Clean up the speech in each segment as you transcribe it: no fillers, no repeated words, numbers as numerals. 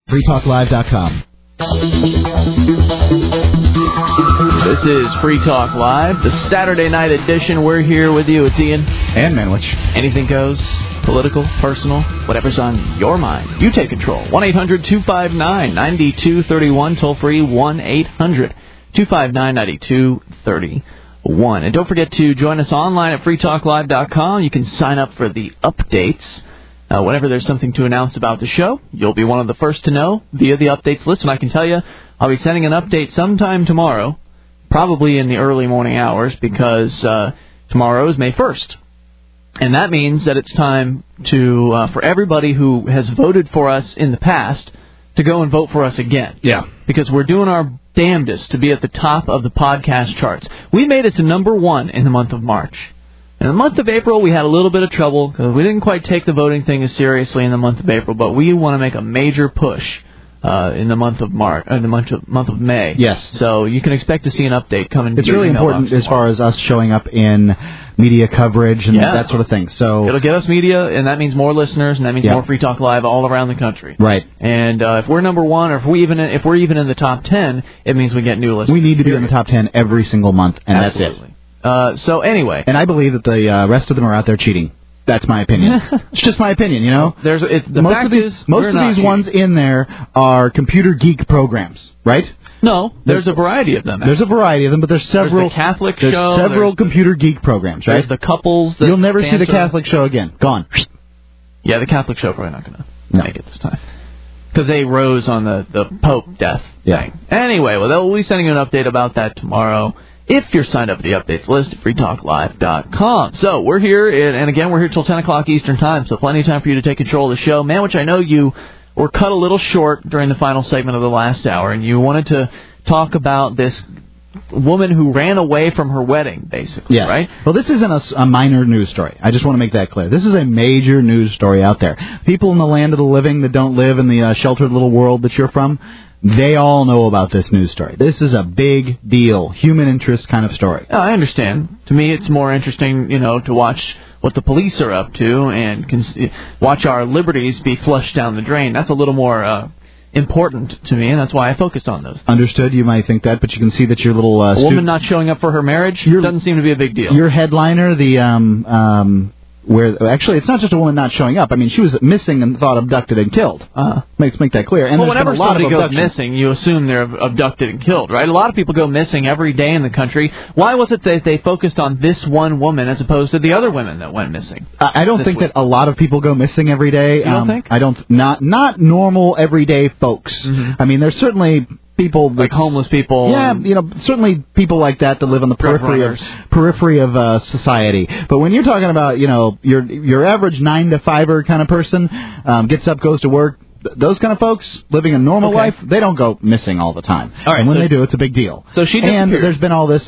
freetalklive.com. This is Free Talk Live, the Saturday night edition. We're here with you. It's Ian. And Manwich. Anything goes. Political, personal, whatever's on your mind. You take control. 1-800-259-9231. Toll free 1-800-259-9231. And don't forget to join us online at freetalklive.com. You can sign up for the updates. Whenever there's something to announce about the show, you'll be one of the first to know via the updates list. And I can tell you, I'll be sending an update sometime tomorrow, probably in the early morning hours, because tomorrow is May 1st. And that means that it's time to for everybody who has voted for us in the past to go and vote for us again. Yeah. Because we're doing our damnedest to be at the top of the podcast charts. We made it to number 1 in the month of March. In the month of April, we had a little bit of trouble because we didn't quite take the voting thing as seriously in the month of April, but we want to make a major push in the month of month of May. Yes. So you can expect to see an update coming. It's really important as far as us showing up in media coverage and that sort of thing. So it'll get us media, and that means more listeners, and that means more Free Talk Live all around the country. Right. And if we're number 1, or if we're even in the top 10, it means we get new listeners. We need to be in the top 10 every single month, and Absolutely. That's it. So anyway, and I believe that the rest of them are out there cheating. That's my opinion. It's just my opinion, you know. Most of these ones in there are computer geek programs, right? No, there's a variety of them. There's a variety of them, but there's several. There's the Catholic there's show. Several computer geek programs, right? There's the couples. You'll never see the Catholic show again. Gone. Yeah, the Catholic show probably not going to make it this time. Because they rose on the Pope death thing. Anyway, we'll be sending you an update about that tomorrow. If you're signed up for the updates list at freetalklive.com. So we're here, and again, we're here till 10 o'clock Eastern Time, so plenty of time for you to take control of the show. Man, which I know you were cut a little short during the final segment of the last hour, and you wanted to talk about this woman who ran away from her wedding, basically, right? Well, this isn't a minor news story. I just want to make that clear. This is a major news story out there. People in the land of the living that don't live in the sheltered little world that you're from, they all know about this news story. This is a big deal, human interest kind of story. I understand. To me, it's more interesting, to watch what the police are up to and watch our liberties be flushed down the drain. That's a little more important to me, and that's why I focus on those. Understood. You might think that, but you can see that your little a woman not showing up for her marriage doesn't seem to be a big deal. Your headliner, actually, it's not just a woman not showing up. I mean, she was missing and thought abducted and killed. Make that clear. And whenever somebody goes missing, you assume they're abducted and killed, right? A lot of people go missing every day in the country. Why was it that they focused on this one woman as opposed to the other women that went missing? I don't think that a lot of people go missing every day. You don't think? I don't. Not normal everyday folks. Mm-hmm. I mean, there's certainly people like homeless people. Yeah, certainly people like that live on the periphery of society. But when you're talking about, your average 9-to-5er kind of person, gets up, goes to work, those kind of folks living a normal life, they don't go missing all the time. All right, and when they do, it's a big deal. So she disappeared. And there's been all this,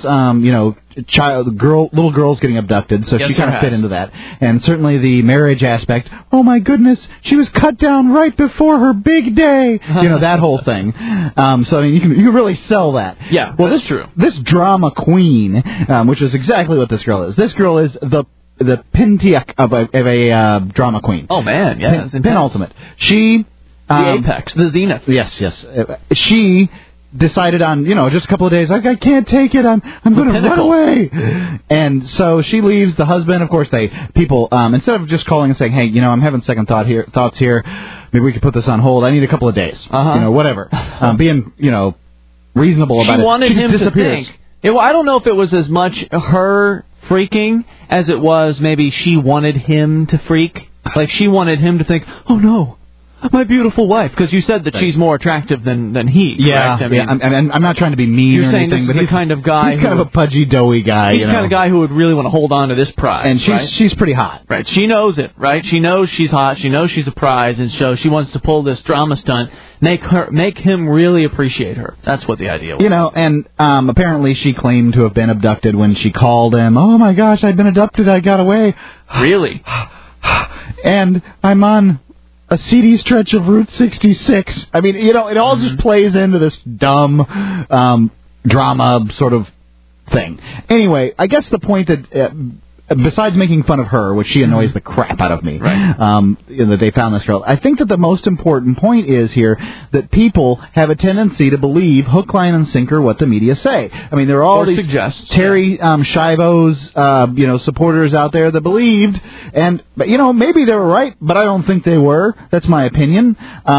little girls getting abducted, so she kind of fit into that. And certainly the marriage aspect, oh my goodness, she was cut down right before her big day. That whole thing. So, I mean, you can really sell that. Yeah, well, that's true. This drama queen, which is exactly what this girl is. This girl is the Pentiac of a drama queen. Oh, man, yeah. Penultimate. She... the apex, the zenith. Yes. She decided on, just a couple of days, like, I can't take it, I'm going to run away. And so she leaves. The husband, of course, people, instead of just calling and saying, hey, I'm having second thoughts here, maybe we could put this on hold, I need a couple of days, whatever. Being, reasonable about it. She wanted him to think. I don't know if it was as much her freaking as it was maybe she wanted him to freak. Like, she wanted him to think, oh, no. My beautiful wife, because you said that she's more attractive than he. Yeah, correct? I'm not trying to be mean or anything, saying this but is the kind of guy. He's kind of a pudgy, doughy guy. He's the kind of guy who would really want to hold on to this prize. And she's pretty hot. Right. She knows it, right? She knows she's hot. She knows she's a prize, and so she wants to pull this drama stunt, make him really appreciate her. That's what the idea was. And apparently she claimed to have been abducted when she called him. Oh my gosh, I'd been abducted. I got away. Really? And I'm on a seedy stretch of Route 66. I mean, it all just plays into this dumb drama sort of thing. Anyway, I guess the point that besides making fun of her, which she annoys the crap out of me, right. That they found this girl. I think that the most important point is here that people have a tendency to believe hook, line, and sinker what the media say. I mean, there are all these Terry Schiavo's, supporters out there that believed, and maybe they were right, but I don't think they were. That's my opinion.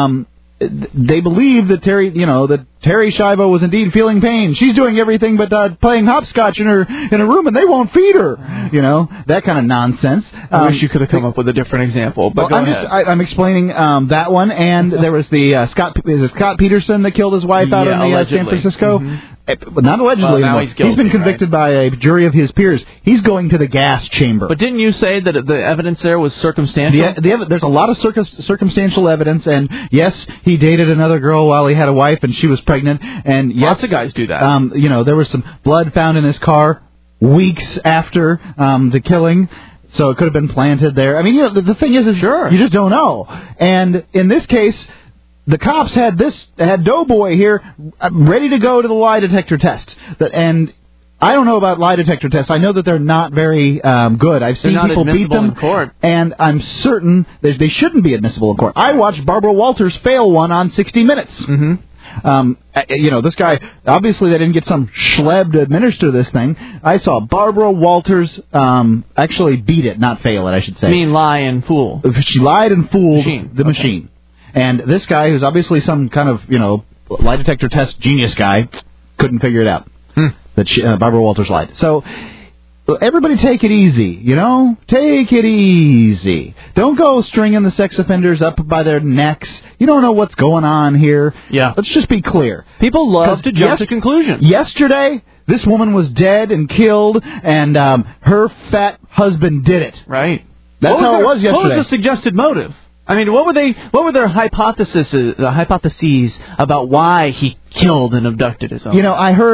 They believe that Terry Schiavo was indeed feeling pain. She's doing everything but playing hopscotch in a room, and they won't feed her. That kind of nonsense. I wish you could have come up with a different example. But go ahead. I'm explaining that one, and there was the Scott Peterson that killed his wife out in San Francisco. Mm-hmm. Not allegedly anymore. He's been convicted by a jury of his peers. He's going to the gas chamber. But didn't you say that the evidence there was circumstantial? There's a lot of circumstantial evidence, and yes, he dated another girl while he had a wife, and she was pregnant. And yes, lots of guys do that. There was some blood found in his car weeks after the killing. So it could have been planted there. I mean, the thing is sure, you just don't know. And in this case, the cops had Doughboy here ready to go to the lie detector test. And I don't know about lie detector tests. I know that they're not very good. I've seen people beat them in court. And I'm certain they shouldn't be admissible in court. I watched Barbara Walters fail one on 60 Minutes. Mm-hmm. This guy, obviously they didn't get some schleb to administer this thing. I saw Barbara Walters actually beat it, not fail it, I should say. You mean lie and fool? She lied and fooled the machine. And this guy, who's obviously some kind of, lie detector test genius guy, couldn't figure it out. That Barbara Walters lied. So, everybody take it easy, Take it easy. Don't go stringing the sex offenders up by their necks. You don't know what's going on here. Yeah. Let's just be clear. People love to jump to conclusions. Yesterday, this woman was dead and killed, and her fat husband did it. Right. That's how it was yesterday. What was the suggested motive? I mean, what were their hypotheses about why he killed and abducted his own?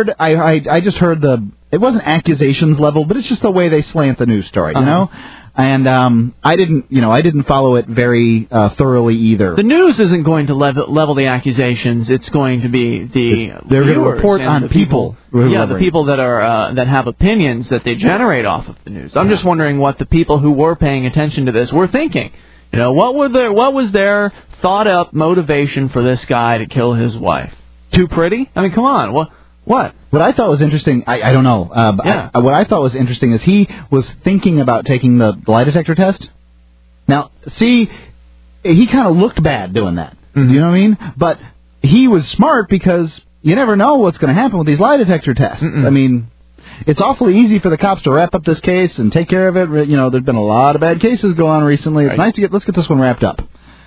I just heard it wasn't accusations level, but it's just the way they slant the news story, And I didn't follow it very thoroughly either. The news isn't going to level the accusations. It's going to be they're going to report on people. The people that are that have opinions that they generate off of the news. I'm just wondering what the people who were paying attention to this were thinking. What was their thought-up motivation for this guy to kill his wife? Too pretty? I mean, come on. What? What I thought was interesting, I don't know. What I thought was interesting is he was thinking about taking the lie detector test. Now, see, he kind of looked bad doing that. Mm-hmm. You know what I mean? But he was smart because you never know what's going to happen with these lie detector tests. Mm-mm. I mean, it's awfully easy for the cops to wrap up this case and take care of it. There's been a lot of bad cases go on recently. It's nice let's get this one wrapped up.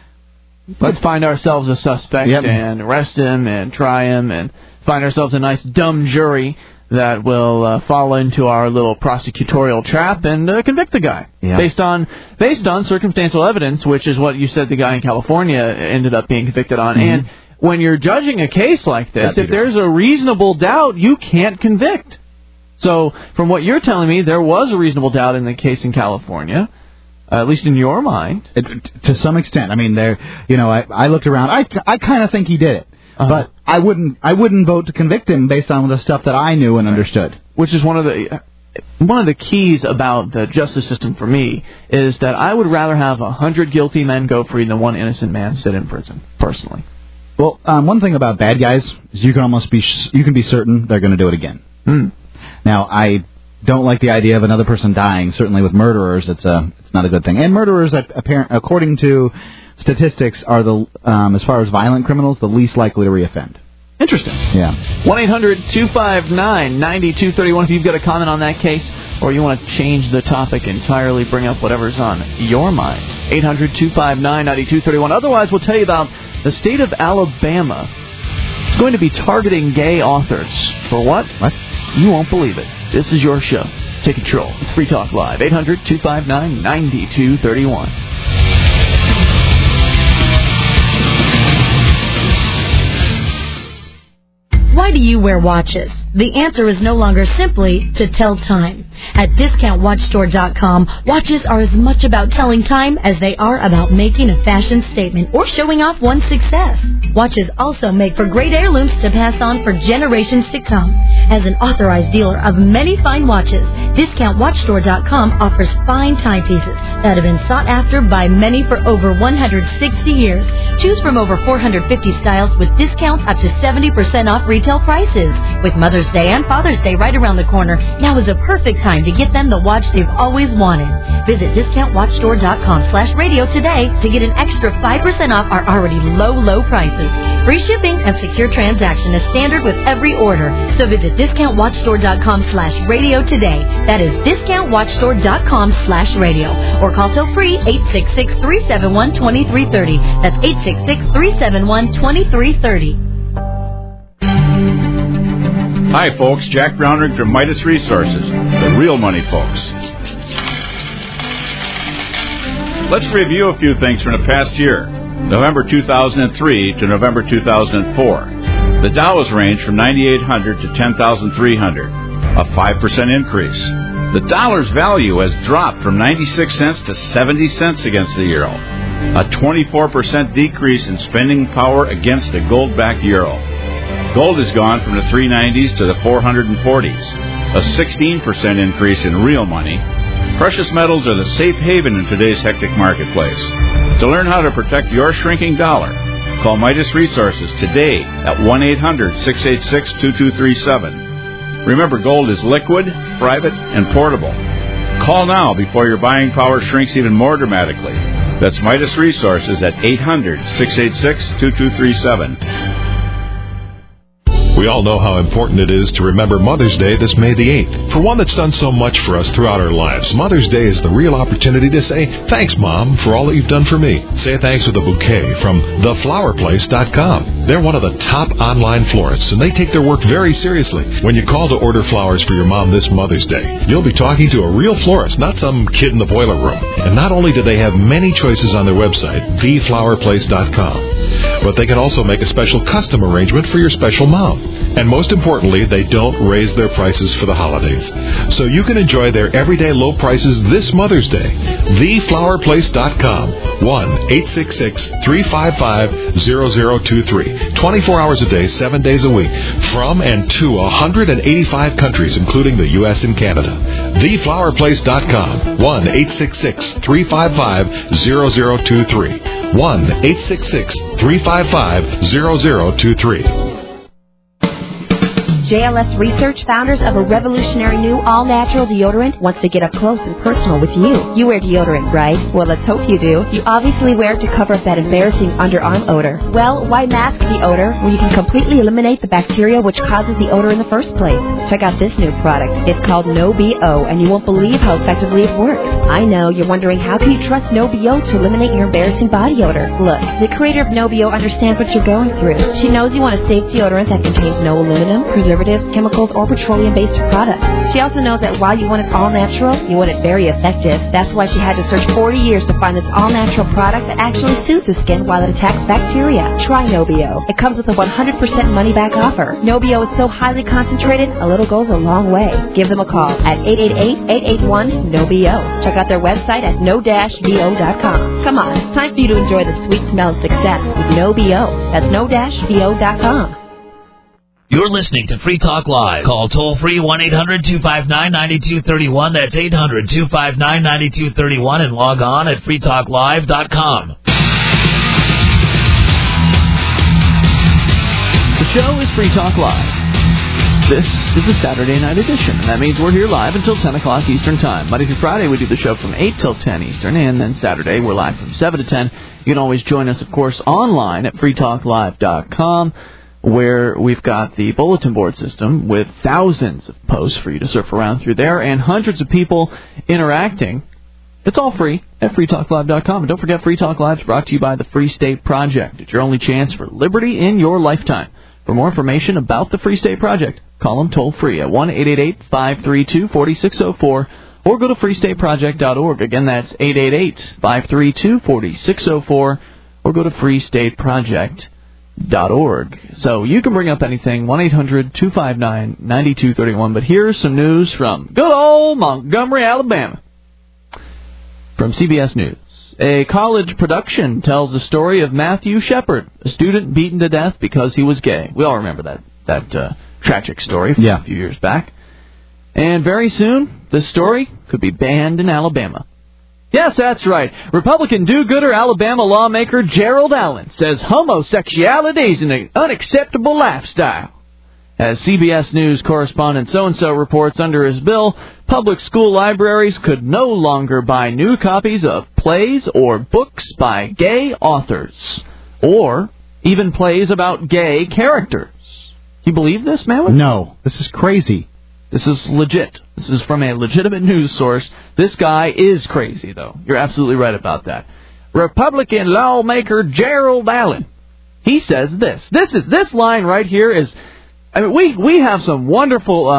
Let's find ourselves a suspect and arrest him and try him and find ourselves a nice dumb jury that will fall into our little prosecutorial trap and convict the guy based on circumstantial evidence, which is what you said the guy in California ended up being convicted on. Mm-hmm. And when you're judging a case like this, if there's a reasonable doubt, you can't convict. So, from what you're telling me, there was a reasonable doubt in the case in California, at least in your mind. To some extent. I mean, I looked around. I kind of think he did it, but I wouldn't vote to convict him based on the stuff that I knew and understood. Which is one of the keys about the justice system for me is that I would rather have 100 guilty men go free than one innocent man sit in prison. Personally. Well, one thing about bad guys is you can be certain they're going to do it again. Now, I don't like the idea of another person dying. Certainly with murderers, it's not a good thing. And murderers, according to statistics, are as far as violent criminals, the least likely to reoffend. Interesting. Yeah. 1-800-259-9231 if you've got a comment on that case or you want to change the topic entirely, bring up whatever's on your mind. 800-259-9231. Otherwise, we'll tell you about the state of Alabama. It's going to be targeting gay authors. For what? What? You won't believe it. This is your show. Take control. It's Free Talk Live. 800-259-9231. Why do you wear watches? The answer is no longer simply to tell time. At DiscountWatchStore.com, watches are as much about telling time as they are about making a fashion statement or showing off one's success. Watches also make for great heirlooms to pass on for generations to come. As an authorized dealer of many fine watches, DiscountWatchStore.com offers fine timepieces that have been sought after by many for over 160 years. Choose from over 450 styles with discounts up to 70% off retail prices. With Mother's Day and Father's Day right around the corner, now is a perfect time to get them the watch they've always wanted. Visit DiscountWatchStore.com/radio today to get an extra 5% off our already low prices. Free shipping and secure transaction is standard with every order. So visit DiscountWatchStore.com/radio today. That is DiscountWatchStore.com/radio. Or call toll free 866-371-2330. That's 866-371-2330. Hi, folks. Jack Brownrigg from Midas Resources, the real money folks. Let's review a few things from the past year, November 2003 to November 2004. The Dow has ranged from 9,800 to 10,300, a 5% increase. The dollar's value has dropped from 96 cents to 70 cents against the euro, a 24% decrease in spending power against the gold-backed euro. Gold has gone from the 390s to the 440s, a 16% increase in real money. Precious metals are the safe haven in today's hectic marketplace. To learn how to protect your shrinking dollar, call Midas Resources today at 1-800-686-2237. Remember, gold is liquid, private, and portable. Call now before your buying power shrinks even more dramatically. That's Midas Resources at 800-686-2237. We all know how important it is to remember Mother's Day this May the 8th. For one that's done so much for us throughout our lives, Mother's Day is the real opportunity to say, thanks, Mom, for all that you've done for me. Say thanks with a bouquet from theflowerplace.com. They're one of the top online florists, and they take their work very seriously. When you call to order flowers for your mom this Mother's Day, you'll be talking to a real florist, not some kid in the boiler room. And not only do they have many choices on their website, theflowerplace.com, but they can also make a special custom arrangement for your special mom. And most importantly, they don't raise their prices for the holidays. So you can enjoy their everyday low prices this Mother's Day. TheFlowerPlace.com. 1-866-355-0023. 24 hours a day, 7 days a week. From and to 185 countries, including the U.S. and Canada. TheFlowerPlace.com. 1-866-355-0023. 1-866-355-0023. JLS Research, founders of a revolutionary new all-natural deodorant, wants to get up close and personal with you. You wear deodorant, right? Well, let's hope you do. You obviously wear it to cover up that embarrassing underarm odor. Well, why mask the odor when you can completely eliminate the bacteria which causes the odor in the first place? Check out this new product. It's called No-B-O, and you won't believe how effectively it works. I know, you're wondering, how can you trust No-B-O to eliminate your embarrassing body odor? Look, the creator of No-B-O understands what you're going through. She knows you want a safe deodorant that contains no aluminum, preservatives, chemicals, or petroleum-based products. She also knows that while you want it all natural, you want it very effective. That's why she had to search 40 years to find this all-natural product that actually soothes the skin while it attacks bacteria. Try No-B-O. It comes with a 100% money-back offer. No-B-O is so highly concentrated, a little goes a long way. Give them a call at 888-881-NO-B-O. Check out their website at no-bo.com. Come on, it's time for you to enjoy the sweet smell of success with No-B-O. That's no-bo.com. You're listening to Free Talk Live. Call toll-free 1-800-259-9231. That's 800-259-9231. And log on at freetalklive.com. The show is Free Talk Live. This is the Saturday night edition. That means we're here live until 10 o'clock Eastern Time. Monday through Friday, we do the show from 8 till 10 Eastern. And then Saturday, we're live from 7 to 10. You can always join us, of course, online at freetalklive.com. where we've got the bulletin board system with thousands of posts for you to surf around through there and hundreds of people interacting. It's all free at freetalklive.com. And don't forget, Free Talk Live is brought to you by the Free State Project. It's your only chance for liberty in your lifetime. For more information about the Free State Project, call them toll-free at 1-888-532-4604 or go to freestateproject.org. Again, that's 888-532-4604 or go to freestateproject.org. So you can bring up anything, 1-800-259-9231. But here's some news from good old Montgomery, Alabama. From CBS News. A college production tells the story of Matthew Shepard, a student beaten to death because he was gay. We all remember that tragic story from a few years back. And very soon, this story could be banned in Alabama. Yes, that's right. Republican do-gooder Alabama lawmaker Gerald Allen says homosexuality is an unacceptable lifestyle. As CBS News correspondent so-and-so reports, under his bill, public school libraries could no longer buy new copies of plays or books by gay authors, or even plays about gay characters. You believe this, man? No, this is crazy. This is legit. This is from a legitimate news source. This guy is crazy, though. You're absolutely right about that. Republican lawmaker Gerald Allen. He says this. This line right here is... I mean, we have some wonderful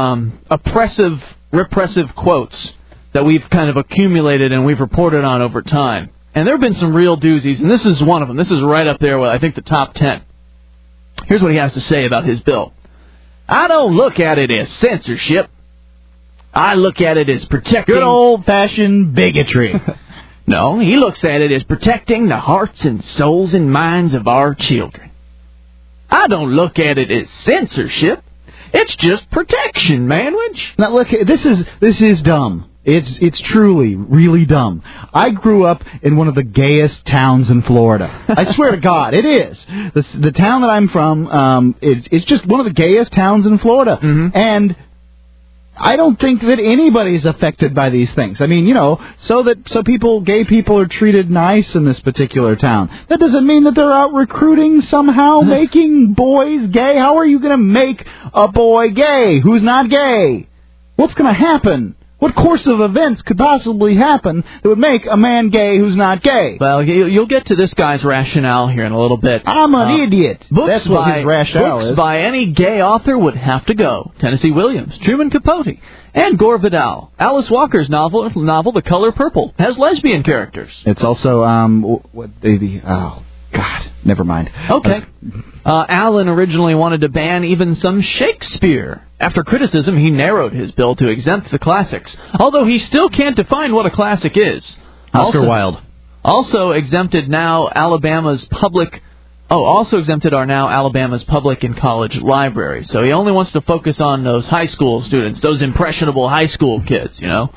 repressive quotes that we've kind of accumulated and we've reported on over time. And there have been some real doozies, and this is one of them. This is right up there with, I think, the top 10. Here's what he has to say about his bill. I don't look at it as censorship. I look at it as protecting... Good old-fashioned bigotry. No, he looks at it as protecting the hearts and souls and minds of our children. I don't look at it as censorship. It's just protection, manwich. Now, look, this is dumb. It's truly, really dumb. I grew up in one of the gayest towns in Florida. I swear to God, it is. The town that I'm from, it's just one of the gayest towns in Florida. Mm-hmm. And I don't think that anybody's affected by these things. I mean, so gay people are treated nice in this particular town. That doesn't mean that they're out recruiting somehow, making boys gay. How are you going to make a boy gay who's not gay? What's going to happen? What course of events could possibly happen that would make a man gay who's not gay? Well, you'll get to this guy's rationale here in a little bit. I'm an idiot. That's what his rationale is. Books by any gay author would have to go. Tennessee Williams, Truman Capote, and Gore Vidal. Alice Walker's novel, The Color Purple, has lesbian characters. It's also, oh, God, never mind. Okay. Allen originally wanted to ban even some Shakespeare. After criticism, he narrowed his bill to exempt the classics, although he still can't define what a classic is. Oscar Wilde. Also exempted are now Alabama's public and college libraries. So he only wants to focus on those high school students, those impressionable high school kids,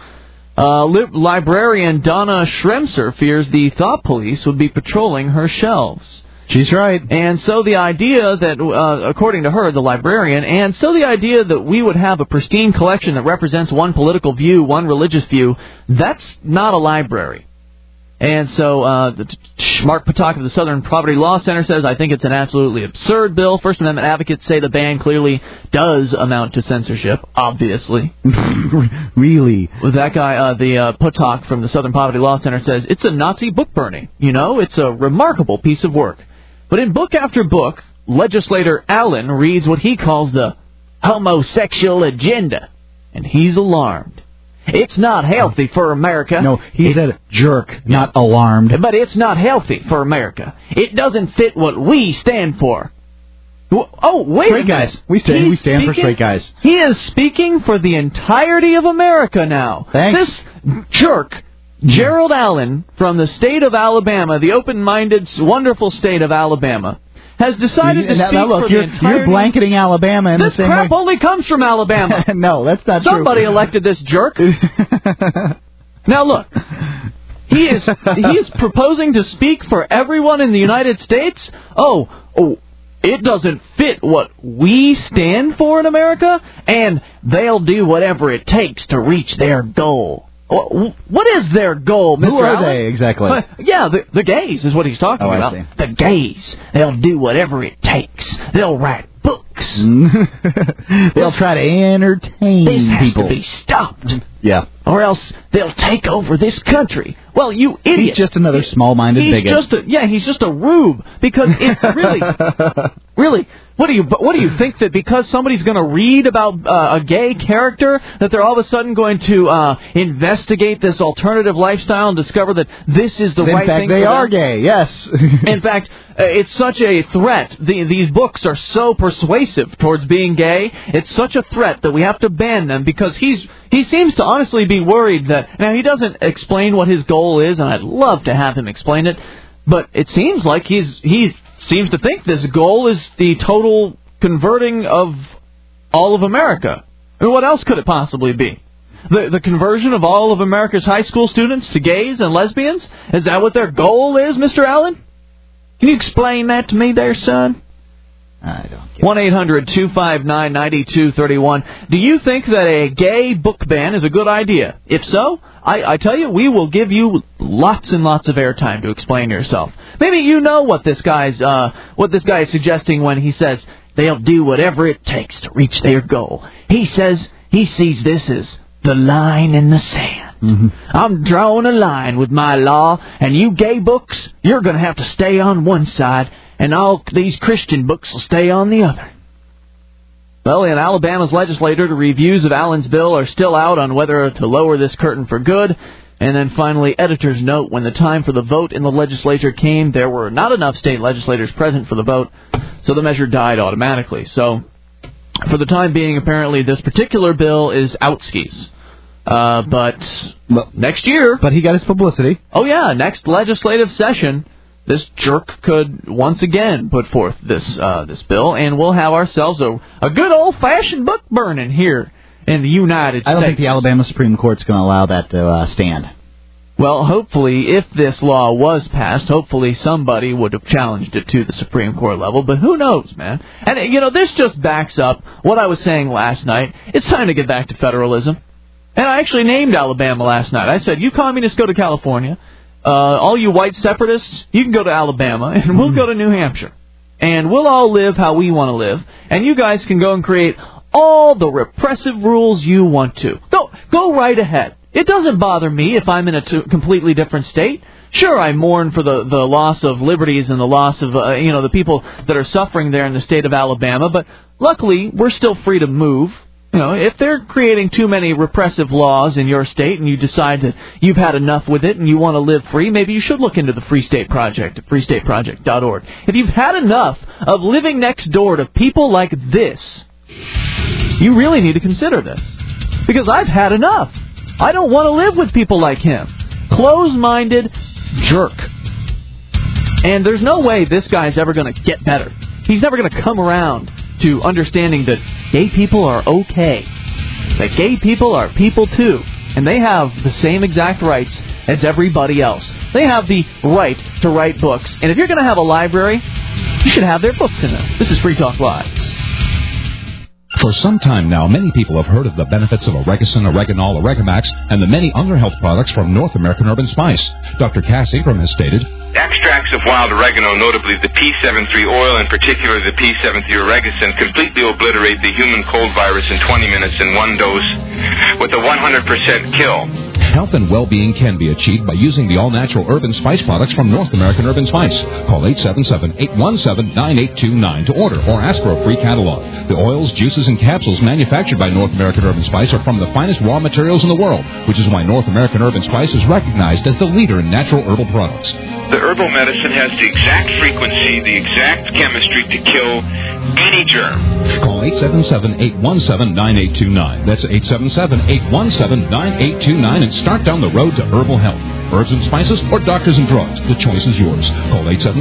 Librarian Donna Schremser fears the thought police would be patrolling her shelves. She's right. And so the idea that, according to her, the librarian, that we would have a pristine collection that represents one political view, one religious view, that's not a library. And so Mark Patak of the Southern Poverty Law Center says, I think it's an absolutely absurd bill. First Amendment advocates say the ban clearly does amount to censorship, obviously. Really? That guy, the Patak from the Southern Poverty Law Center says, it's a Nazi book burning. It's a remarkable piece of work. But in book after book, legislator Allen reads what he calls the homosexual agenda, and he's alarmed. It's not healthy for America. No, he said jerk, not alarmed. But it's not healthy for America. It doesn't fit what we stand for. Oh, wait straight guys. We stand for straight guys. He is speaking for the entirety of America now. Thanks. This jerk, Gerald Allen, from the state of Alabama, the open-minded, wonderful state of Alabama, has decided to speak for the entirety... You're blanketing Alabama in the same way. This crap only comes from Alabama. No, that's not true. Somebody elected this jerk. Now look, he is proposing to speak for everyone in the United States. Oh, it doesn't fit what we stand for in America, and they'll do whatever it takes to reach their goal. What is their goal, Mr. Who are Allen? they, exactly? The gays is what he's talking about. I see. The gays. They'll do whatever it takes. They'll write books. They'll try to entertain people. This has people. to be stopped. Yeah. Or else they'll take over this country. Well, you idiot. He's just another small-minded bigot. He's just a rube. Because it really, What do you think that because somebody's going to read about a gay character that they're all of a sudden going to investigate this alternative lifestyle and discover that this is the right thing? In fact, they are gay. Yes. In fact, it's such a threat. These books are so persuasive towards being gay. It's such a threat that we have to ban them because he seems to honestly be worried that now he doesn't explain what his goal is, and I'd love to have him explain it. But it seems like he seems to think this goal is the total converting of all of America. I mean, what else could it possibly be? The conversion of all of America's high school students to gays and lesbians? Is that what their goal is, Mr. Allen? Can you explain that to me there, son? I don't get it. 1-800-259-9231. Do you think that a gay book ban is a good idea? If so, I tell you, we will give you lots and lots of airtime to explain yourself. Maybe you know what this guy is suggesting when he says they'll do whatever it takes to reach their goal. He says he sees this as the line in the sand. Mm-hmm. I'm drawing a line with my law, and you gay books, you're going to have to stay on one side, and all these Christian books will stay on the other. Well, in Alabama's legislature, the reviews of Allen's bill are still out on whether to lower this curtain for good. And then finally, editor's note, when the time for the vote in the legislature came, there were not enough state legislators present for the vote, so the measure died automatically. So, for the time being, apparently this particular bill is outskis. But next year... But he got his publicity. Oh, yeah, next legislative session... This jerk could once again put forth this bill, and we'll have ourselves a good old-fashioned book burning here in the United States. I don't think the Alabama Supreme Court's going to allow that to stand. Well, hopefully, if this law was passed, hopefully somebody would have challenged it to the Supreme Court level, but who knows, man? And, this just backs up what I was saying last night. It's time to get back to federalism. And I actually named Alabama last night. I said, you communists go to California. All you white separatists, you can go to Alabama, and we'll go to New Hampshire. And we'll all live how we want to live, and you guys can go and create all the repressive rules you want to. Go right ahead. It doesn't bother me if I'm in a completely different state. Sure, I mourn for the loss of liberties and the loss of, the people that are suffering there in the state of Alabama, but luckily, we're still free to move. If they're creating too many repressive laws in your state and you decide that you've had enough with it and you want to live free, maybe you should look into the Free State Project at freestateproject.org. If you've had enough of living next door to people like this, you really need to consider this. Because I've had enough. I don't want to live with people like him. Close-minded jerk. And there's no way this guy's ever going to get better. He's never going to come around to understanding that gay people are okay. That gay people are people too. And they have the same exact rights as everybody else. They have the right to write books. And if you're going to have a library, you should have their books in them. This is Free Talk Live. For some time now, many people have heard of the benefits of Oregacin, Oreganol, Oregamax, and the many other health products from North American Herb & Spice. Dr. Cass Ingram has stated, extracts of wild oregano, notably the P73 oil, and particularly the P73 Oregacin, completely obliterate the human cold virus in 20 minutes in one dose with a 100% kill. Health and well-being can be achieved by using the all-natural herb and spice products from North American Herb & Spice. Call 877-817-9829 to order or ask for a free catalog. The oils, juices, and capsules manufactured by North American Herb & Spice are from the finest raw materials in the world, which is why North American Herb & Spice is recognized as the leader in natural herbal products. The herbal medicine has the exact frequency, the exact chemistry to kill any germ. Call 877-817-9829. That's 877-817-9829 and start down the road to herbal health. Herbs and spices or doctors and drugs. The choice is yours. Call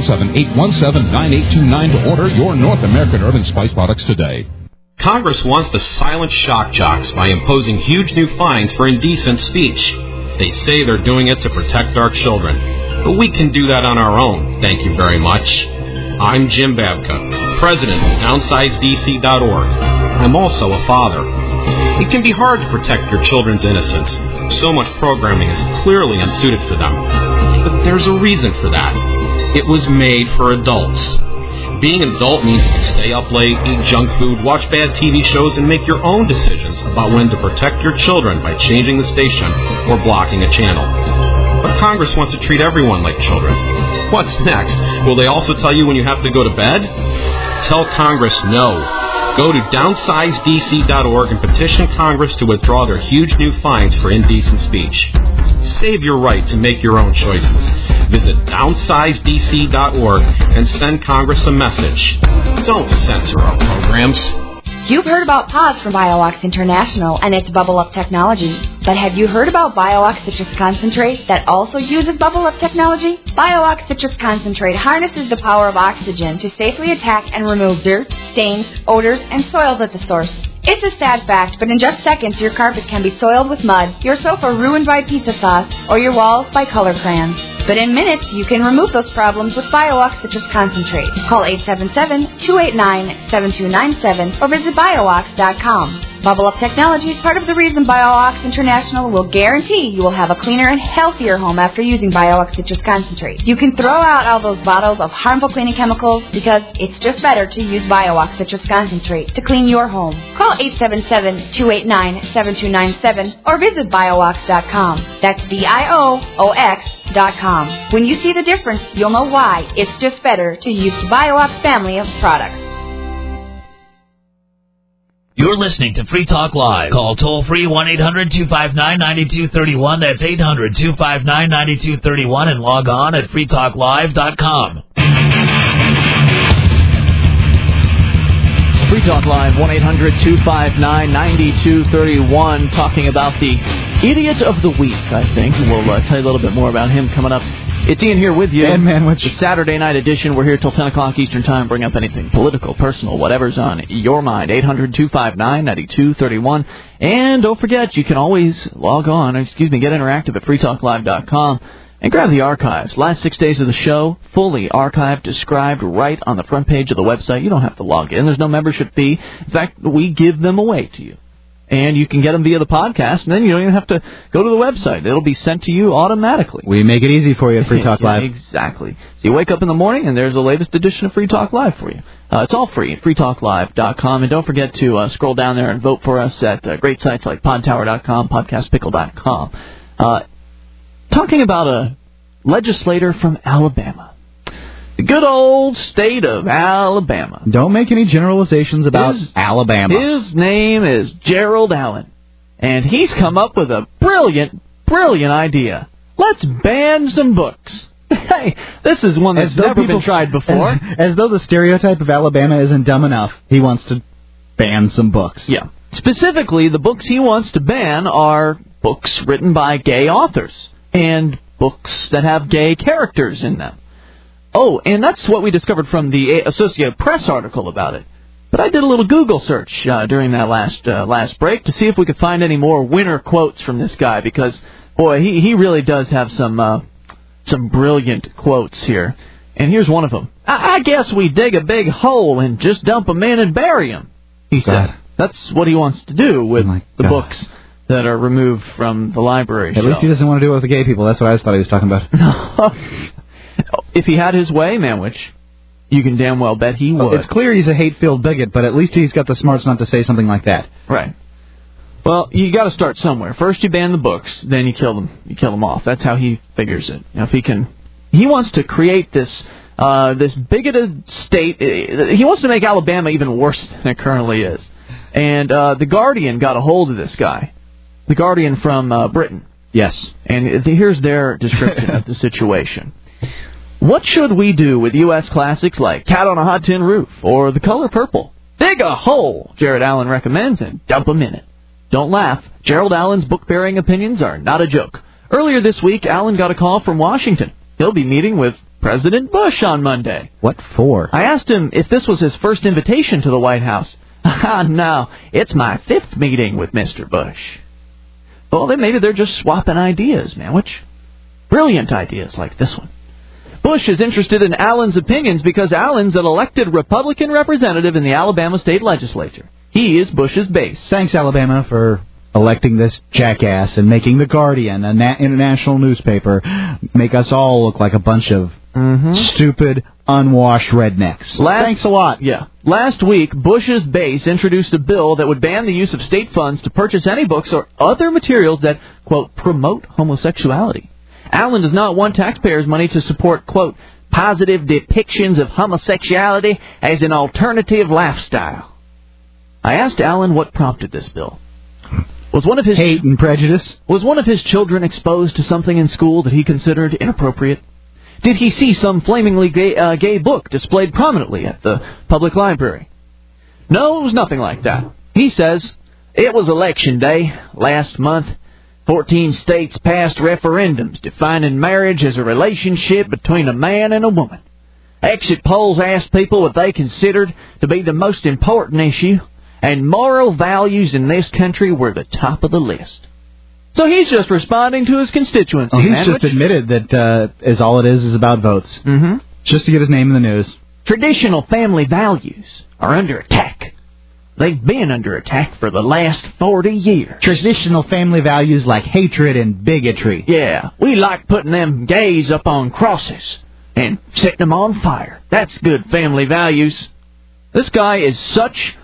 877-817-9829 to order your North American Herb & Spice products today. Congress wants to silence shock jocks by imposing huge new fines for indecent speech. They say they're doing it to protect our children. But we can do that on our own, thank you very much. I'm Jim Babka, president of DownsizeDC.org. I'm also a father. It can be hard to protect your children's innocence. So much programming is clearly unsuited for them. But there's a reason for that. It was made for adults. Being an adult means you can stay up late, eat junk food, watch bad TV shows, and make your own decisions about when to protect your children by changing the station or blocking a channel. But Congress wants to treat everyone like children. What's next? Will they also tell you when you have to go to bed? Tell Congress no. Go to downsizedc.org and petition Congress to withdraw their huge new fines for indecent speech. Save your right to make your own choices. Visit downsizedc.org and send Congress a message. Don't censor our programs. You've heard about PAWS from BioOx International and its Bubble Up technology. But have you heard about BioOx Citrus Concentrate that also uses Bubble Up technology? BioOx Citrus Concentrate harnesses the power of oxygen to safely attack and remove dirt, stains, odors, and soils at the source. It's a sad fact, but in just seconds your carpet can be soiled with mud, your sofa ruined by pizza sauce, or your walls by color crayons. But in minutes, you can remove those problems with BioOx Citrus Concentrate. Call 877-289-7297 or visit BioOx.com. Bubble Up Technology is part of the reason BioOx International will guarantee you will have a cleaner and healthier home after using BioOx Citrus Concentrate. You can throw out all those bottles of harmful cleaning chemicals because it's just better to use BioOx Citrus Concentrate to clean your home. Call 877-289-7297 or visit BioOx.com. That's BIOOX.com. When you see the difference, you'll know why it's just better to use the BioOx family of products. You're listening to Free Talk Live. Call toll-free 1-800-259-9231. That's 800-259-9231 and log on at freetalklive.com. Free Talk Live, 1-800-259-9231, talking about the Idiot of the Week, I think. We'll tell you a little bit more about him coming up. It's Ian here with you. And Manwich. The Saturday night edition. We're here till 10 o'clock Eastern Time. Bring up anything political, personal, whatever's on your mind. 800-259-9231. And don't forget, you can always get interactive at freetalklive.com and grab the archives. Last 6 days of the show, fully archived, described right on the front page of the website. You don't have to log in. There's no membership fee. In fact, we give them away to you. And you can get them via the podcast, and then you don't even have to go to the website. It'll be sent to you automatically. We make it easy for you at Free Talk Live. Exactly. So you wake up in the morning, and there's the latest edition of Free Talk Live for you. It's all free at freetalklive.com. And don't forget to scroll down there and vote for us at great sites like podtower.com, podcastpickle.com. Talking about a legislator from Alabama. The good old state of Alabama. Don't make any generalizations about Alabama. His name is Gerald Allen, and he's come up with a brilliant idea. Let's ban some books. Hey, this is one that's never been tried before. As though the stereotype of Alabama isn't dumb enough, he wants to ban some books. Yeah. Specifically, the books he wants to ban are books written by gay authors and books that have gay characters in them. Oh, and that's what we discovered from the Associated Press article about it. But I did a little Google search during that last break to see if we could find any more winner quotes from this guy, because, boy, he really does have some brilliant quotes here. And here's one of them. I guess we dig a big hole and just dump them in and bury them, he said. That's what he wants to do with the books that are removed from the library At least he doesn't want to do it with the gay people. That's what I thought he was talking about. No. If he had his way, Manwich, you can damn well bet he would. It's clear he's a hate-filled bigot, but at least he's got the smarts not to say something like that. Right. Well, you got to start somewhere. First, you ban the books, then you kill them. You kill them off. That's how he figures it. If he wants to create this bigoted state. He wants to make Alabama even worse than it currently is. And the Guardian got a hold of this guy. The Guardian from Britain. Yes. And here's their description of the situation. What should we do with U.S. classics like Cat on a Hot Tin Roof or The Color Purple? Dig a hole, Gerald Allen recommends, and dump them in it. Don't laugh. Gerald Allen's book-bearing opinions are not a joke. Earlier this week, Allen got a call from Washington. He'll be meeting with President Bush on Monday. What for? I asked him if this was his first invitation to the White House. No, it's my 5th meeting with Mr. Bush. Well, then maybe they're just swapping ideas, Manwich. Brilliant ideas like this one. Bush is interested in Allen's opinions because Allen's an elected Republican representative in the Alabama state legislature. He is Bush's base. Thanks, Alabama, for electing this jackass and making The Guardian, an international newspaper, make us all look like a bunch of stupid, unwashed rednecks. Thanks a lot. Yeah. Last week, Bush's base introduced a bill that would ban the use of state funds to purchase any books or other materials that, quote, promote homosexuality. Allen does not want taxpayers' money to support, quote, positive depictions of homosexuality as an alternative lifestyle. I asked Alan what prompted this bill. Was one of his hate and prejudice? Was one of his children exposed to something in school that he considered inappropriate? Did he see some flamingly gay book displayed prominently at the public library? No, it was nothing like that. He says, it was election day last month. 14 states passed referendums defining marriage as a relationship between a man and a woman. Exit polls asked people what they considered to be the most important issue, and moral values in this country were the top of the list. So he's just responding to his constituency. Oh, he's just admitted that is all it is about votes. Mm-hmm. Just to get his name in the news. Traditional family values are under attack. They've been under attack for the last 40 years. Traditional family values like hatred and bigotry. Yeah, we like putting them gays up on crosses and setting them on fire. That's good family values. This guy is such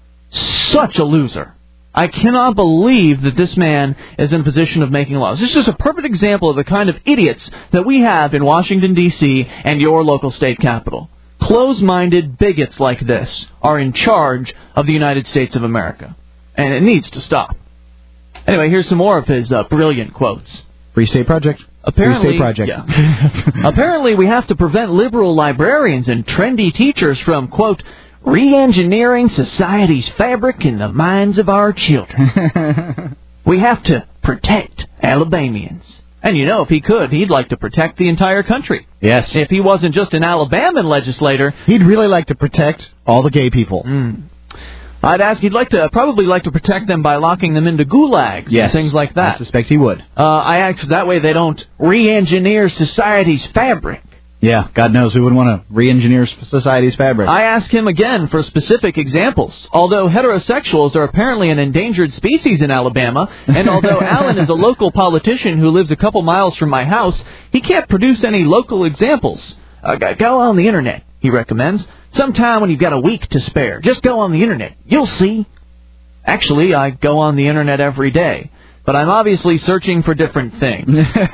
a loser. I cannot believe that this man is in a position of making laws. This is just a perfect example of the kind of idiots that we have in Washington, D.C. and your local state capital. Close-minded bigots like this are in charge of the United States of America. And it needs to stop. Anyway, here's some more of his brilliant quotes. Free State Project. Apparently, Free State Project. Yeah. Apparently, we have to prevent liberal librarians and trendy teachers from, quote, re-engineering society's fabric in the minds of our children. We have to protect Alabamians. And you know, if he could, he'd like to protect the entire country. Yes. If he wasn't just an Alabama legislator, he'd really like to protect all the gay people. I'd ask, he'd probably like to protect them by locking them into gulags and things like that. I suspect he would. I asked, that way they don't re-engineer society's fabric. Yeah, God knows we wouldn't want to re-engineer society's fabric. I asked him again for specific examples. Although heterosexuals are apparently an endangered species in Alabama, and although Alan is a local politician who lives a couple miles from my house, he can't produce any local examples. Go on the Internet, he recommends. Sometime when you've got a week to spare, just go on the Internet. You'll see. Actually, I go on the Internet every day. But I'm obviously searching for different things.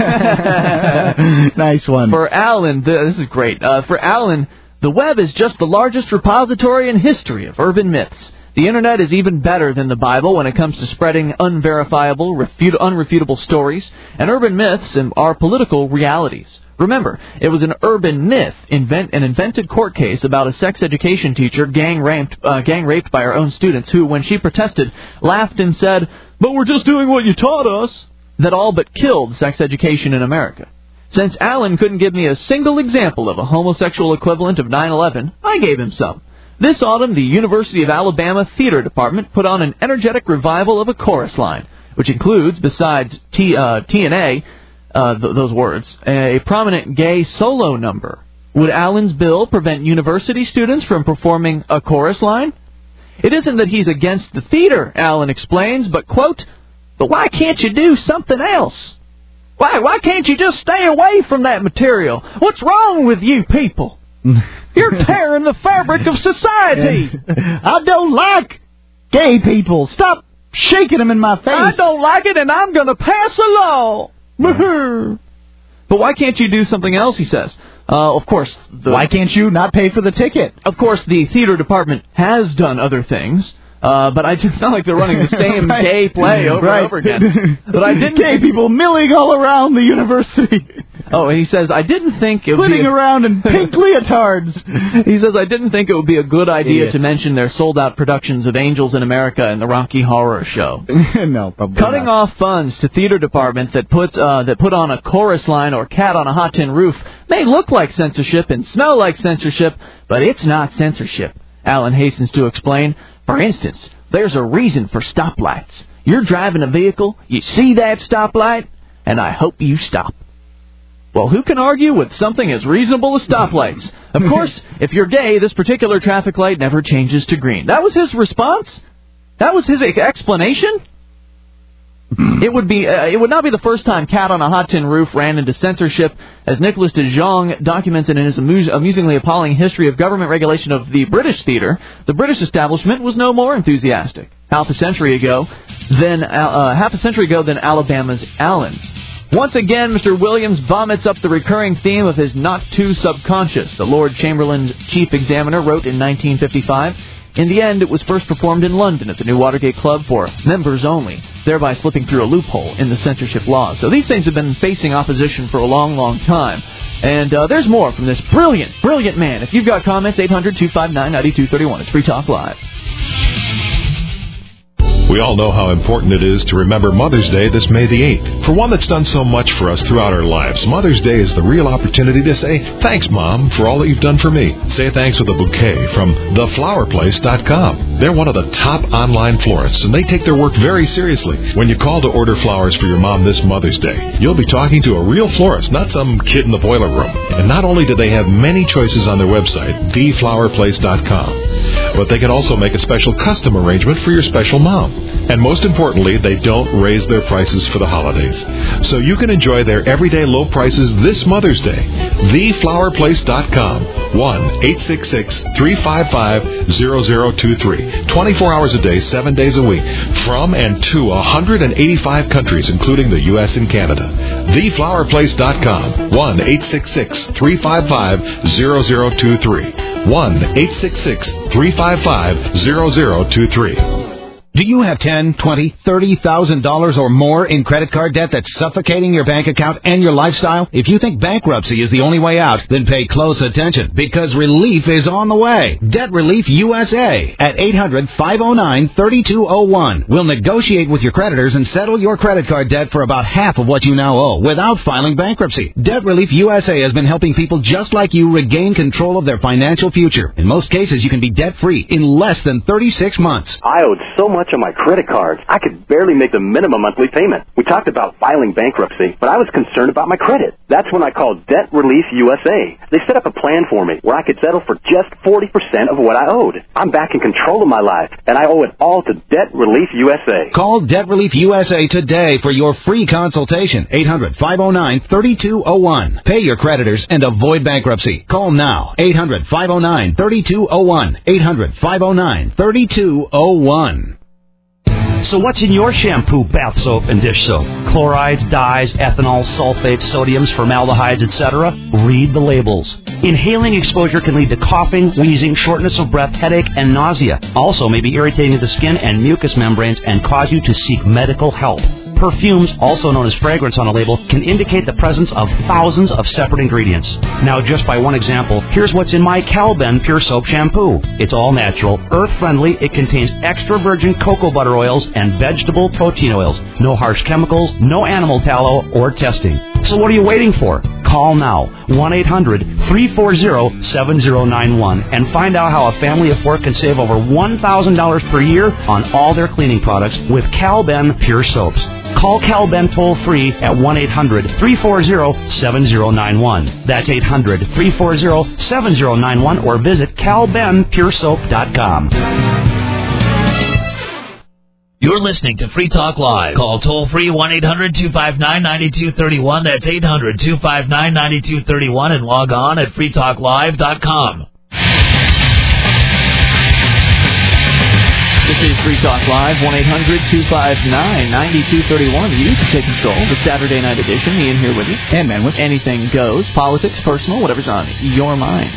Nice one. For Alan, this is great. For Alan, the web is just the largest repository in history of urban myths. The Internet is even better than the Bible when it comes to spreading unverifiable, unrefutable stories. And urban myths are political realities. Remember, it was an urban myth, an invented court case about a sex education teacher gang raped by her own students who, when she protested, laughed and said, "But we're just doing what you taught us," that all but killed sex education in America. Since Alan couldn't give me a single example of a homosexual equivalent of 9/11, I gave him some. This autumn, the University of Alabama Theater Department put on an energetic revival of a chorus line, which includes, besides TNA, those words, a prominent gay solo number. Would Alan's bill prevent university students from performing a chorus line? It isn't that he's against the theater, Alan explains, but, quote, but why can't you do something else? Why can't you just stay away from that material? What's wrong with you people? You're tearing the fabric of society. I don't like gay people. Stop shaking them in my face. I don't like it, and I'm going to pass a law. But why can't you do something else, he says. Of course. Why can't you not pay for the ticket? Of course, the theater department has done other things, but it's not like they're running the same gay play over and over again. But I didn't. Gay people milling all around the university. Oh, and he says, I didn't think it would be around in pink leotards. He says, I didn't think it would be a good idea to mention their sold-out productions of Angels in America and the Rocky Horror Show. No, probably Cutting not. off funds to theater departments that put on a chorus line or Cat on a Hot Tin Roof may look like censorship and smell like censorship, but it's not censorship, Alan hastens to explain. For instance, there's a reason for stoplights. You're driving a vehicle, you see that stoplight, and I hope you stop. Well, who can argue with something as reasonable as stoplights? Of course, if you're gay, this particular traffic light never changes to green. That was his response? That was his explanation? It would not be the first time Cat on a Hot Tin Roof ran into censorship, as Nicholas de Jong documented in his amusingly appalling history of government regulation of the British theater. The British establishment was no more enthusiastic. Half a century ago than Alabama's Alan. Once again, Mr. Williams vomits up the recurring theme of his not too subconscious. The Lord Chamberlain's chief examiner wrote in 1955, in the end, it was first performed in London at the New Watergate Club for members only, thereby slipping through a loophole in the censorship laws. So these things have been facing opposition for a long, long time. And there's more from this brilliant, brilliant man. If you've got comments, 800-259-9231. It's Free Talk Live. We all know how important it is to remember Mother's Day this May the 8th. For one that's done so much for us throughout our lives, Mother's Day is the real opportunity to say, thanks, Mom, for all that you've done for me. Say thanks with a bouquet from theflowerplace.com. They're one of the top online florists, and they take their work very seriously. When you call to order flowers for your mom this Mother's Day, you'll be talking to a real florist, not some kid in the boiler room. And not only do they have many choices on their website, theflowerplace.com, but they can also make a special custom arrangement for your special mom. And most importantly, they don't raise their prices for the holidays. So you can enjoy their everyday low prices this Mother's Day. TheFlowerPlace.com. 1-866-355-0023. 24 hours a day, 7 days a week. From and to 185 countries, including the U.S. and Canada. TheFlowerPlace.com. 1-866-355-0023. 1-866-355-0023. Do you have $10,000, $20,000, $30,000 or more in credit card debt that's suffocating your bank account and your lifestyle? If you think bankruptcy is the only way out, then pay close attention, because relief is on the way. Debt Relief USA at 800-509-3201 will negotiate with your creditors and settle your credit card debt for about half of what you now owe without filing bankruptcy. Debt Relief USA has been helping people just like you regain control of their financial future. In most cases, you can be debt-free in less than 36 months. I owed so much on my credit cards, I could barely make the minimum monthly payment. We talked about filing bankruptcy, but I was concerned about my credit. That's when I called Debt Relief USA. They set up a plan for me where I could settle for just 40% of what I owed. I'm back in control of my life, and I owe it all to Debt Relief USA. Call Debt Relief USA today for your free consultation. 800-509-3201. Pay your creditors and avoid bankruptcy. Call now. 800-509-3201. 800-509-3201. So what's in your shampoo, bath soap, and dish soap? Chlorides, dyes, ethanol, sulfates, sodiums, formaldehydes, etc.? Read the labels. Inhaling exposure can lead to coughing, wheezing, shortness of breath, headache, and nausea. Also may be irritating to the skin and mucous membranes and cause you to seek medical help. Perfumes, also known as fragrance on a label, can indicate the presence of thousands of separate ingredients. Now, just by one example, here's what's in my Calben Pure Soap Shampoo. It's all natural, earth-friendly, it contains extra virgin cocoa butter oils and vegetable protein oils. No harsh chemicals, no animal tallow, or testing. So what are you waiting for? Call now, 1-800-340-7091, and find out how a family of four can save over $1,000 per year on all their cleaning products with Calben Pure Soaps. Call Calben toll-free at 1-800-340-7091. That's 800-340-7091, or visit CalbenPureSoap.com. You're listening to Free Talk Live. Call toll-free 1-800-259-9231. That's 800-259-9231, and log on at freetalklive.com. This is Free Talk Live, 1-800-259-9231. You can take control. The Saturday night edition. Ian here with you. And man, with anything goes. Politics, personal, whatever's on your mind.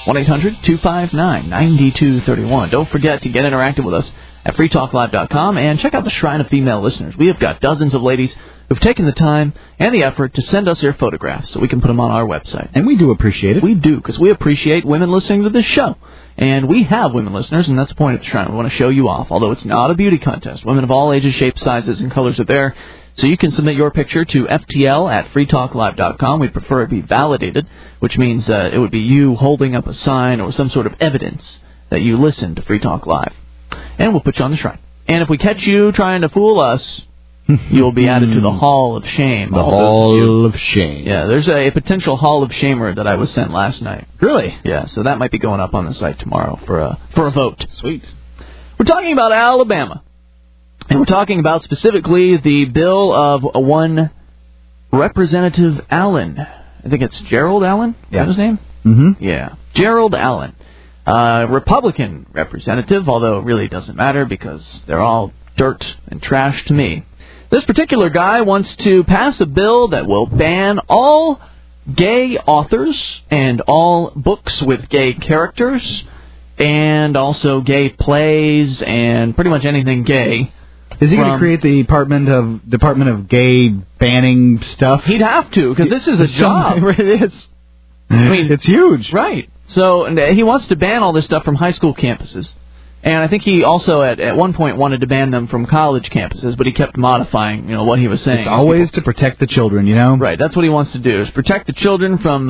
1-800-259-9231. Don't forget to get interactive with us at freetalklive.com, and check out the Shrine of Female Listeners. We have got dozens of ladies who've taken the time and the effort to send us their photographs so we can put them on our website. And we do appreciate it. We do, because we appreciate women listening to this show. And we have women listeners, and that's the point of the Shrine. We want to show you off, although it's not a beauty contest. Women of all ages, shapes, sizes, and colors are there. So you can submit your picture to FTL at freetalklive.com. We'd prefer it be validated, which means it would be you holding up a sign or some sort of evidence that you listen to Free Talk Live. And we'll put you on the Shrine. And if we catch you trying to fool us, you'll be added to the Hall of Shame. The Hall of Shame. Yeah, there's a potential Hall of Shamer that I was sent last night. Really? Yeah, so that might be going up on the site tomorrow for a vote. Sweet. We're talking about Alabama. And we're talking about specifically the bill of one Representative Allen. I think it's Gerald Allen? Is that his name? Mm-hmm. Yeah. Gerald Allen. Republican representative, although it really doesn't matter because they're all dirt and trash to me. This particular guy wants to pass a bill that will ban all gay authors and all books with gay characters and also gay plays and pretty much anything gay. Is he going to create the Department of Gay banning stuff? He'd have to, because this is a job. It is. I mean, it's huge. Right. So and he wants to ban all this stuff from high school campuses. And I think he also, at one point, wanted to ban them from college campuses, but he kept modifying, what he was saying. It's always to protect the children, Right, that's what he wants to do, is protect the children from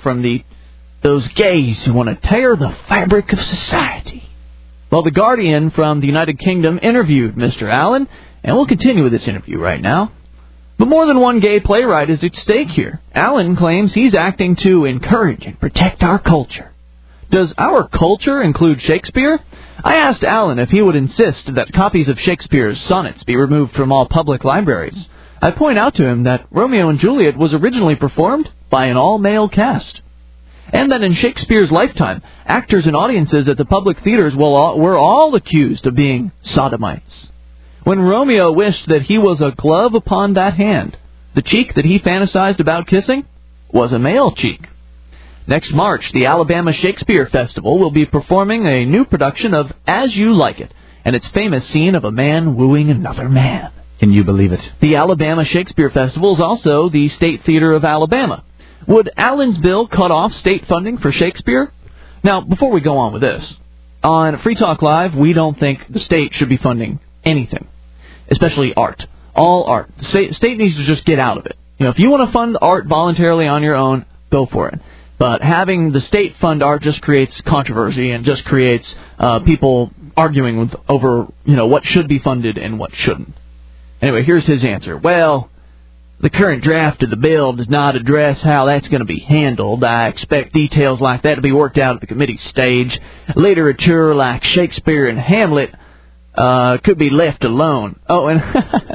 those gays who want to tear the fabric of society. Well, The Guardian from the United Kingdom interviewed Mr. Allen, and we'll continue with this interview right now. But more than one gay playwright is at stake here. Allen claims he's acting to encourage and protect our culture. Does our culture include Shakespeare? I asked Allen if he would insist that copies of Shakespeare's sonnets be removed from all public libraries. I point out to him that Romeo and Juliet was originally performed by an all-male cast, and that in Shakespeare's lifetime, actors and audiences at the public theaters were all accused of being sodomites. When Romeo wished that he was a glove upon that hand, the cheek that he fantasized about kissing was a male cheek. Next March, the Alabama Shakespeare Festival will be performing a new production of As You Like It, and its famous scene of a man wooing another man. Can you believe it? The Alabama Shakespeare Festival is also the State Theater of Alabama. Would Allen's bill cut off state funding for Shakespeare? Now, before we go on with this, on Free Talk Live, we don't think the state should be funding anything, especially art. All art. The state needs to just get out of it. If you want to fund art voluntarily on your own, go for it. But having the state fund art just creates controversy and just creates people arguing over what should be funded and what shouldn't. Anyway, here's his answer. Well, the current draft of the bill does not address how that's going to be handled. I expect details like that to be worked out at the committee stage. Literature like Shakespeare and Hamlet could be left alone. Oh, and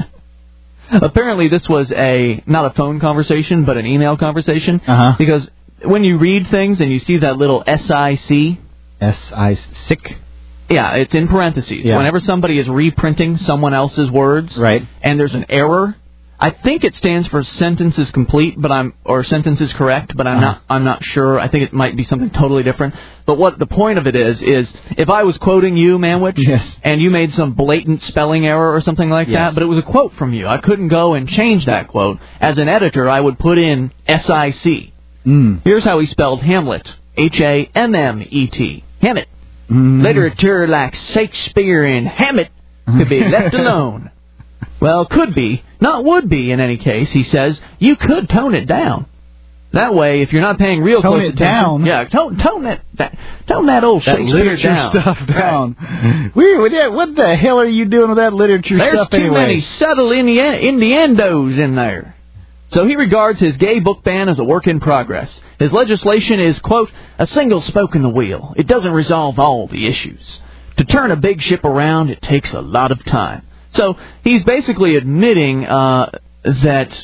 apparently this was not a phone conversation, but an email conversation. Because when you read things and you see that little SIC. SIC? Yeah, it's in parentheses. Yeah. Whenever somebody is reprinting someone else's words, right, and there's an error, I think it stands for sentence is complete, or sentence is correct, but I'm not sure. I think it might be something totally different. But what the point of it is if I was quoting you, Manwich, yes, and you made some blatant spelling error or something like that, but it was a quote from you, I couldn't go and change that quote. As an editor, I would put in SIC. Here's how he spelled Hamlet. Hammet. Hammet. Literature like Shakespeare and Hamlet could be left alone. Well, could be, not would be in any case, he says. You could tone it down. That way, if you're not paying real close attention... Tone it Yeah, down? tone that old Shakespeare literature down. stuff down. What the hell are you doing with that literature stuff anyway? There's too many subtle innuendos in there. So he regards his gay book ban as a work in progress. His legislation is, quote, a single spoke in the wheel. It doesn't resolve all the issues. To turn a big ship around, it takes a lot of time. So he's basically admitting that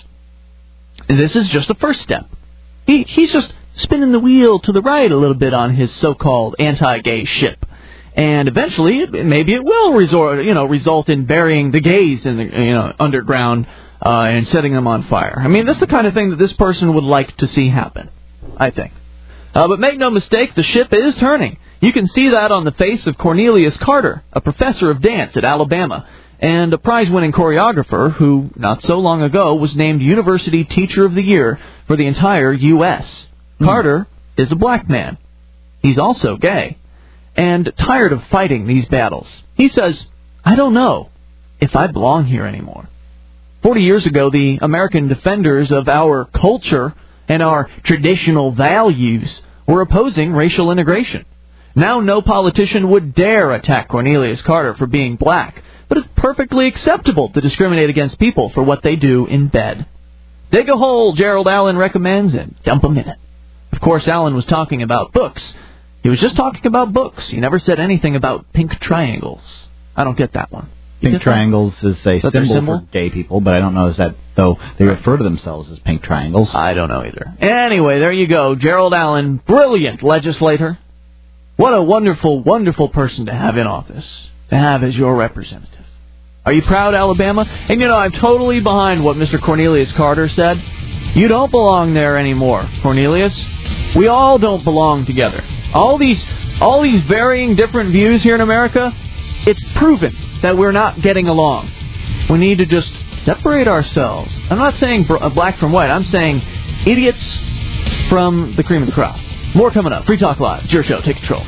this is just the first step. He's just spinning the wheel to the right a little bit on his so-called anti-gay ship. And eventually, maybe it will result in burying the gays in the underground and setting them on fire. I mean, that's the kind of thing that this person would like to see happen, I think. But make no mistake, the ship is turning. You can see that on the face of Cornelius Carter, a professor of dance at Alabama, and a prize-winning choreographer who, not so long ago, was named University Teacher of the Year for the entire U.S. Carter is a black man. He's also gay, and tired of fighting these battles. He says, I don't know if I belong here anymore. 40 years ago, the American defenders of our culture and our traditional values were opposing racial integration. Now no politician would dare attack Cornelius Carter for being black, but it's perfectly acceptable to discriminate against people for what they do in bed. Dig a hole, Gerald Allen recommends, and dump 'em in it. Of course, Allen was talking about books. He was just talking about books. He never said anything about pink triangles. I don't get that one. Pink triangles is a symbol for gay people, but I don't know though they refer to themselves as pink triangles. I don't know either. Anyway, there you go. Gerald Allen, brilliant legislator. What a wonderful, wonderful person to have in office, to have as your representative. Are you proud, Alabama? And, I'm totally behind what Mr. Cornelius Carter said. You don't belong there anymore, Cornelius. We all don't belong together. All these varying different views here in America, it's proven that we're not getting along. We need to just separate ourselves. I'm not saying black from white. I'm saying idiots from the cream of the crop. More coming up. Free Talk Live. It's your show. Take control.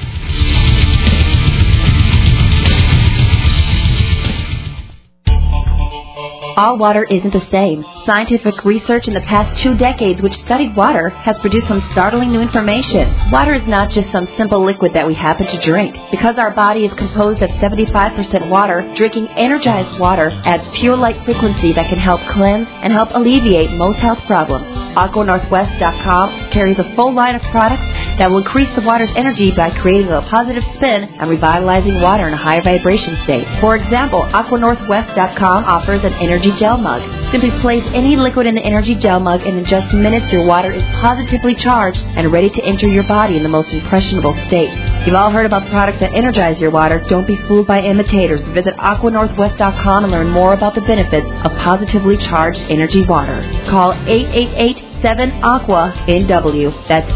All water isn't the same. Scientific research in the past 2 decades which studied water has produced some startling new information. Water is not just some simple liquid that we happen to drink. Because our body is composed of 75% water, drinking energized water adds pure light frequency that can help cleanse and help alleviate most health problems. AquaNorthwest.com carries a full line of products that will increase the water's energy by creating a positive spin and revitalizing water in a higher vibration state. For example, AquaNorthwest.com offers an energy gel mug. Simply place any liquid in the energy gel mug, and in just minutes your water is positively charged and ready to enter your body in the most impressionable state. You've all heard about products that energize your water. Don't be fooled by imitators. Visit AquaNorthwest.com and learn more about the benefits of positively charged energy water. Call 888-7-AQUA-NW. That's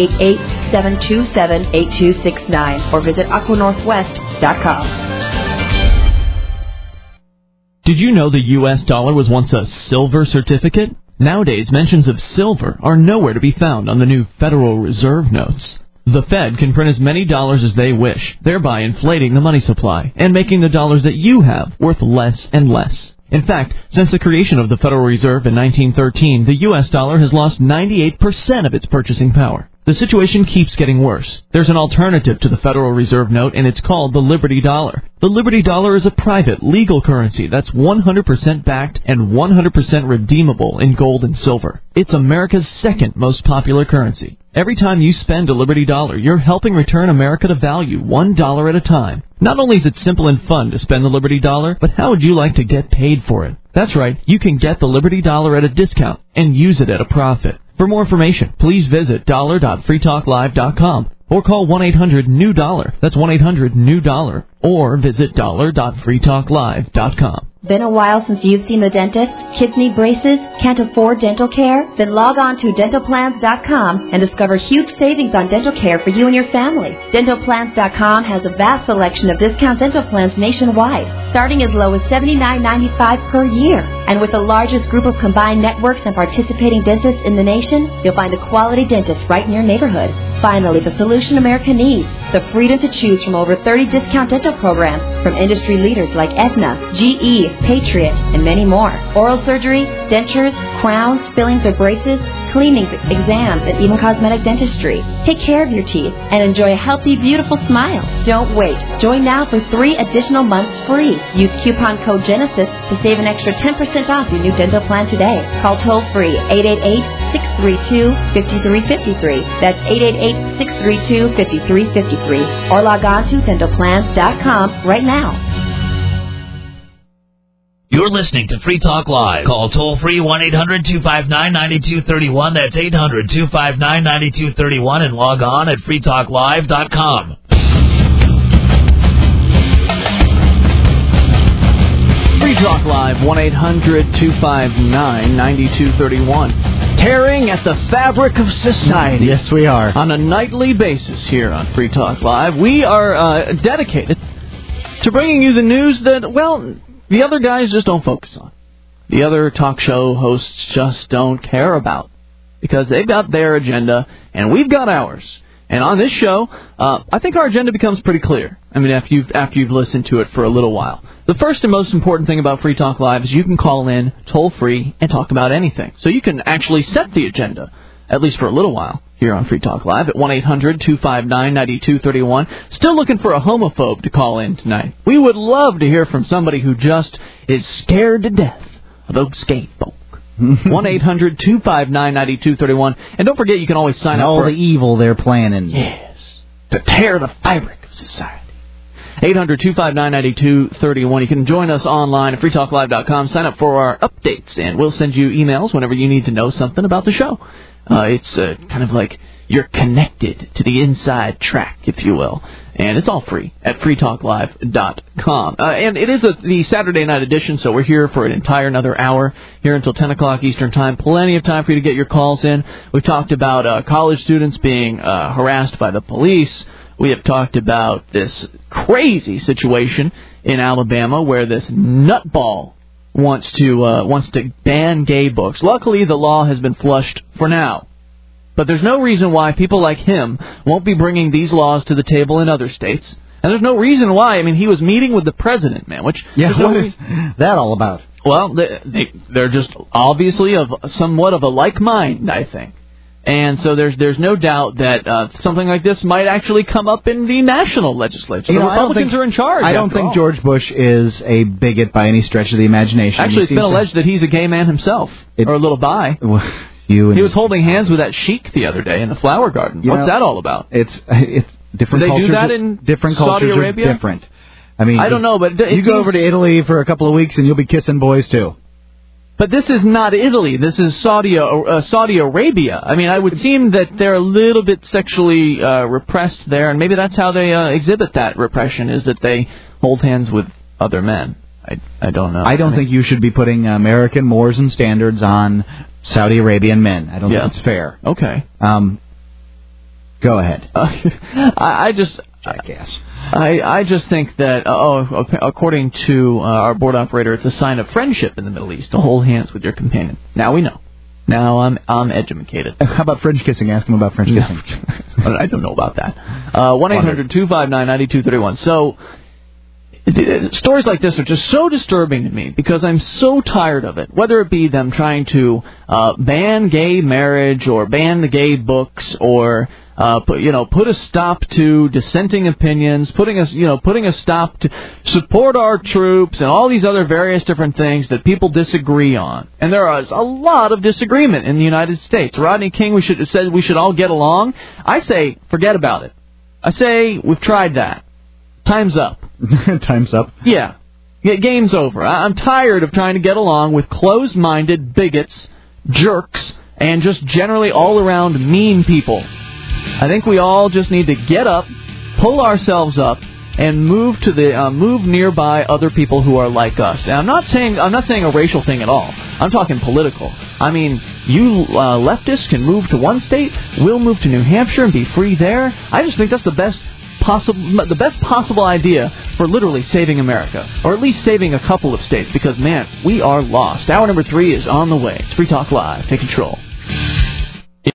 888-727-8269. Or visit AquaNorthwest.com. Did you know the U.S. dollar was once a silver certificate? Nowadays, mentions of silver are nowhere to be found on the new Federal Reserve notes. The Fed can print as many dollars as they wish, thereby inflating the money supply and making the dollars that you have worth less and less. In fact, since the creation of the Federal Reserve in 1913, the U.S. dollar has lost 98% of its purchasing power. The situation keeps getting worse. There's an alternative to the Federal Reserve note, and it's called the Liberty Dollar. The Liberty Dollar is a private, legal currency that's 100% backed and 100% redeemable in gold and silver. It's America's second most popular currency. Every time you spend a Liberty Dollar, you're helping return America to value $1 at a time. Not only is it simple and fun to spend the Liberty Dollar, but how would you like to get paid for it? That's right, you can get the Liberty Dollar at a discount and use it at a profit. For more information, please visit dollar.freetalklive.com or call 1-800-NEW-DOLLAR. That's 1-800-NEW-DOLLAR. Or visit dollar.freetalklive.com. Been a while since you've seen the dentist? Kids need braces? Can't afford dental care? Then log on to dentalplans.com and discover huge savings on dental care for you and your family. Dentalplans.com has a vast selection of discount dental plans nationwide, starting as low as $79.95 per year. And with the largest group of combined networks and participating dentists in the nation, you'll find a quality dentist right in your neighborhood. Finally, the solution America needs, the freedom to choose from over 30 discount dental programs from industry leaders like Aetna, GE, Patriot, and many more. Oral surgery, dentures, crowns, fillings or braces, cleanings, exams, and even cosmetic dentistry. Take care of your teeth and enjoy a healthy, beautiful smile. Don't wait. Join now for 3 additional months free. Use coupon code GENESIS to save an extra 10% off your new dental plan today. Call toll-free 888-632-5353. That's 888-632-5353. Or log on to dentalplans.com right now. You're listening to Free Talk Live. Call toll-free 1-800-259-9231. That's 800-259-9231. And log on at freetalklive.com. Free Talk Live, 1-800-259-9231. Tearing at the fabric of society. Yes, we are. On a nightly basis here on Free Talk Live, we are dedicated to bringing you the news that, well, the other guys just don't focus on. The other talk show hosts just don't care about. Because they've got their agenda, and we've got ours. And on this show, I think our agenda becomes pretty clear. I mean, after you've listened to it for a little while. The first and most important thing about Free Talk Live is you can call in toll-free and talk about anything. So you can actually set the agenda, at least for a little while, here on Free Talk Live at 1-800-259-9231. Still looking for a homophobe to call in tonight. We would love to hear from somebody who just is scared to death of those gay folk. 1-800-259-9231. And don't forget, you can always sign up all for the evil they're planning. Yes. To tear the fabric of society. 800-259-9231. You can join us online at freetalklive.com. Sign up for our updates, and we'll send you emails whenever you need to know something about the show. It's kind of like you're connected to the inside track, if you will. And it's all free at freetalklive.com. And it is the Saturday night edition, so we're here for an entire another hour, here until 10 o'clock Eastern Time. Plenty of time for you to get your calls in. We've talked about college students being harassed by the police. We have talked about this crazy situation in Alabama where this nutball wants to ban gay books. Luckily, the law has been flushed for now. But there's no reason why people like him won't be bringing these laws to the table in other states. And there's no reason why. I mean, he was meeting with the president, man. What is that all about? Well, they're just obviously of somewhat of a like mind, I think. And so there's no doubt that something like this might actually come up in the national legislature. The Republicans are in charge. I don't think George Bush is a bigot by any stretch of the imagination. Actually, it's been alleged that he's a gay man himself, or a little bi. He was holding hands with that sheik the other day in the flower garden. What's that all about? It's different do cultures. They do that in different Saudi cultures Arabia? Are different. I mean, I don't know, but you go over to Italy for a couple of weeks and you'll be kissing boys too. But this is not Italy. This is Saudi Arabia. I mean, I would seem that they're a little bit sexually repressed there, and maybe that's how they exhibit that repression, is that they hold hands with other men. I don't know. I don't think you should be putting American mores and standards on Saudi Arabian men. I don't think it's fair. Okay. Go ahead. I just... Jackass. I just think that, according to our board operator, it's a sign of friendship in the Middle East to hold hands with your companion. Now we know. Now I'm educated. How about French kissing? Ask him about French kissing. I don't know about that. 1-800-259-9231. So, stories like this are just so disturbing to me because I'm so tired of it. Whether it be them trying to ban gay marriage or ban the gay books or put a stop to dissenting opinions, putting a stop to support our troops and all these other various different things that people disagree on. And there is a lot of disagreement in the United States. Rodney King said we should all get along. I say forget about it. I say we've tried that. Time's up. Time's up? Yeah. Game's over. I'm tired of trying to get along with closed-minded bigots, jerks, and just generally all-around mean people. I think we all just need to get up, pull ourselves up, and move nearby other people who are like us. And I'm not saying a racial thing at all. I'm talking political. I mean, you leftists can move to one state, we'll move to New Hampshire and be free there. I just think that's the best possible idea for literally saving America, or at least saving a couple of states, because man, we are lost. Hour number 3 is on the way. It's Free Talk Live. Take control.